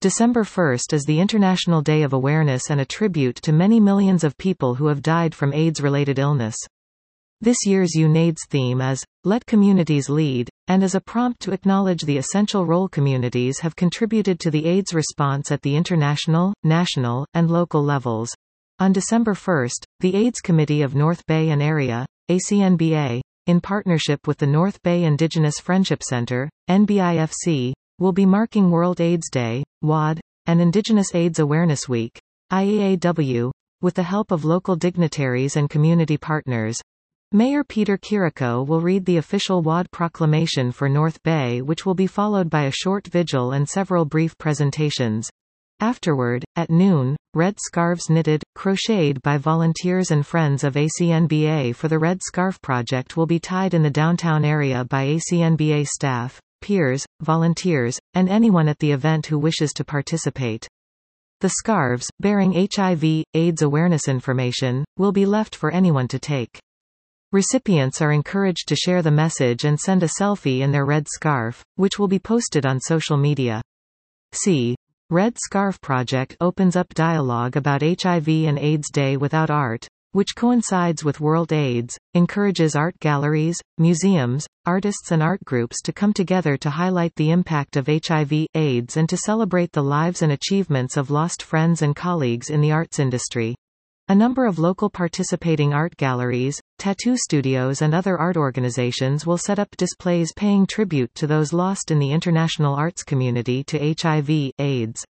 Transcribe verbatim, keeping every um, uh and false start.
December first is the International Day of Awareness and a tribute to many millions of people who have died from AIDS-related illness. This year's UNAIDS theme is, Let Communities Lead, and is a prompt to acknowledge the essential role communities have contributed to the AIDS response at the international, national, and local levels. On December first, the AIDS Committee of North Bay and Area, A C N B A, in partnership with the North Bay Indigenous Friendship Center, N B I F C, will be marking World AIDS Day, W A D, and Indigenous AIDS Awareness Week, I E A W, with the help of local dignitaries and community partners. Mayor Peter Kiriko will read the official W A D proclamation for North Bay, which will be followed by a short vigil and several brief presentations. Afterward, at noon, red scarves knitted, crocheted by volunteers and friends of A C N B A for the Red Scarf Project will be tied in the downtown area by A C N B A staff, peers, volunteers, and anyone at the event who wishes to participate. The scarves, bearing H I V AIDS awareness information, will be left for anyone to take. Recipients are encouraged to share the message and send a selfie in their red scarf, which will be posted on social media. C. Red Scarf Project opens up dialogue about H I V and AIDS Day without art, which coincides with World AIDS, encourages art galleries, museums, artists and art groups to come together to highlight the impact of H I V AIDS and to celebrate the lives and achievements of lost friends and colleagues in the arts industry. A number of local participating art galleries, tattoo studios and other art organizations will set up displays paying tribute to those lost in the international arts community to H I V AIDS.